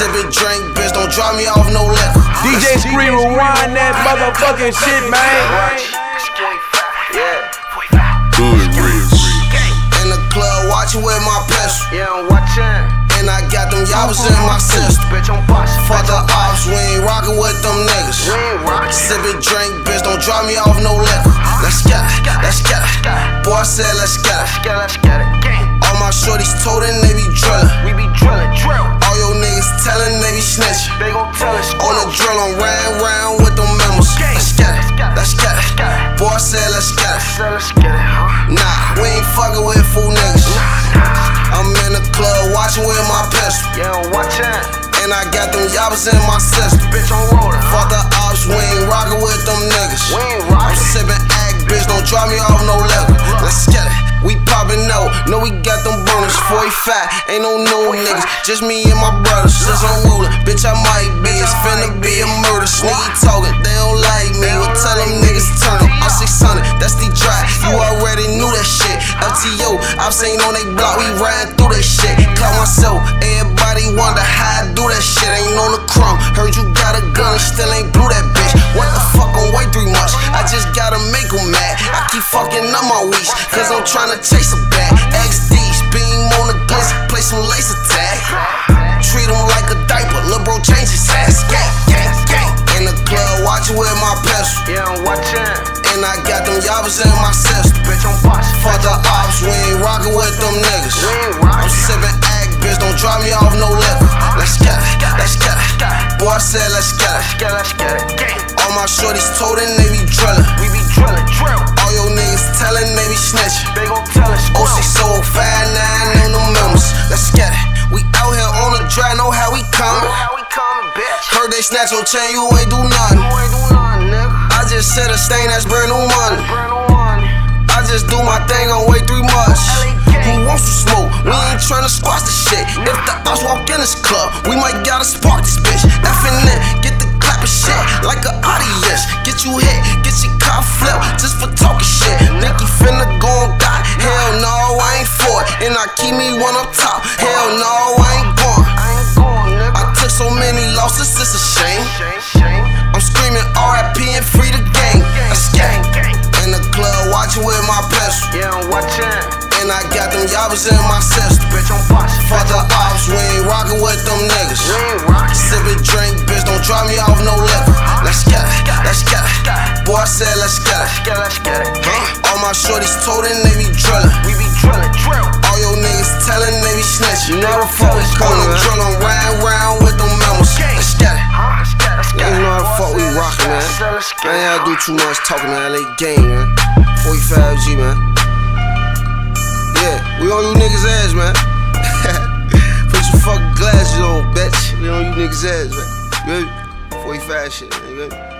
Sip it, drink, bitch, don't drop me off no liquor. DJ Scream, rewind that motherfucking shit, man. In the club, watching with my pistol. Yeah, I'm watching. And I got them yabbas in my system. Bitch, I'm bossing. Fuck the ops, we ain't rockin' with them niggas. We ain't rockin'. Sip it, drink, bitch, don't drop me off no liquor. Let's get it, let's get it. Boy, I said let's get it. Let's get it. All my shorties told and they be drillin'. We be drillin', drill. All your niggas tellin', they be snitchin'. They gon' tell us. On the drill, I'm round with them members. Let's get it, let's get it. Boy, I said let's get it. Let's get it, huh? Nah, we ain't fuckin' with fool niggas. I'm in the club watching with my pistol. Yeah, I'm watching. And I got them yabbas in my system. Bitch, I'm rollin'. Fuck the ops, we ain't rockin' with them niggas. We ain't I'm rockin'. sippin' act, bitch, don't drop me off no liquor. Let's get it, we poppin' out. Know we got them burners, 45, ain't no new niggas. Just me and my brothers, since I'm rollin'. Bitch, I might be, it's finna be a murder. Sneaky talkin', they don't like me. Well, tell them niggas turn up. I'm 600, that's the drive. You already knew that shit. LTO, I've seen on they block, we riding through that shit. Clout myself, everybody wonder how I do that shit. Ain't on the crumb. Heard you got a gun, still ain't blew that bitch. What the fuck, I'm way too much. I just gotta make them mad. I keep fucking up my weeks, cause I'm tryna chase a bag. XDs, beam on the guns, play some laser tag. Treat him like a diaper, lil' bro change his ass. Gang, gang, gang. In the club, watching with my pistol. Yeah, I'm watching. And I got them yabbas in my system. Bitch, I'm bossing. Fuck the ops, we ain't rockin' with them niggas. We ain't rockin'. I'm sippin' act, bitch, don't drop me off no liquor. Let's get it, let's get it. Boy, I said let's get it. Let's get it. All my shorties told and they be drillin'. We be drillin', drill. All your niggas tellin', they be snitchin'. They gon' tell us. OC so 59 on the members. Let's get it. We out here on the drive, know how we comin'. How we comin', bitch? Heard they snatch your chain, you ain't do nothing. You ain't do nothing, nigga. I just said a stain, that's brand new money. Burn the money. I just do my thing, I'm way too much. Who wants to smoke? We ain't tryna squash the shit. If the ops walk in this club, we might gotta spark this bitch. Effin' in, get the clapping shit like a audience. Get you hit, get your car flip, just for talking shit. Think you finna go and die? Hell no, I ain't for it. And I keep me one up top. Hell no, I ain't going. I ain't going, nigga. I took so many losses, it's a shame. Shame. I'm screaming RIP and free the gang. Let's gang. In the club, watching with my pistol. Yeah, I'm watching. And I got them yabbas in my system. Bitch, I'm bossing. Fuck the ops, we ain't rockin' with them niggas. We ain't rockin'. Sip it, drink, bitch, don't drop me off no liquor. Let's get it, let's get it. Boy, I said let's get it. Let's get it. All my shorties told and they be drillin'. We be drillin', drill. All your niggas tellin', they be snitchin'. You never fuck with On the drill, I'm round with them members. Let's get it. Let's get it. You know how the fuck we rockin', man. I ain't gotta do too much talking to LA gang, man. 45G, man. Yeah, we on you niggas' ass, man. Put your fucking glasses on, bitch. We on you niggas' ass, man. You heard me? 45 shit, man. You heard me?